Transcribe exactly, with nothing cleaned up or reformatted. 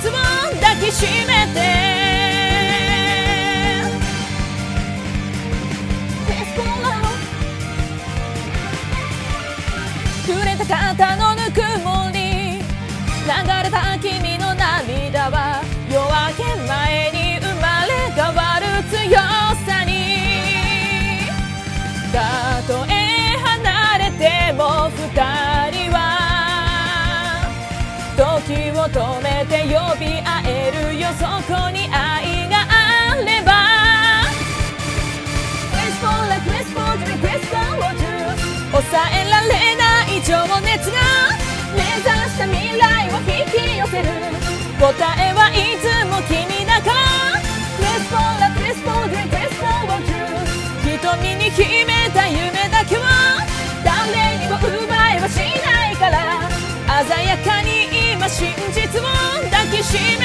実を抱きしめて触れた肩のぬくもり、流れた君の涙は夜明け前に生まれ変わる強さに。たとえ離れても二人は時を止めて呼び合えるよ、そこに愛があれば。 Whisper like whisper to me whisper what you 抑えられない情熱が目指した未来を引き寄せる、答えはいつも君だから。 Whisper like whisper to me whisper what you 瞳に秘めた夢だけは誰にも奪いはしないから、鮮やかに今真実を抱きしめ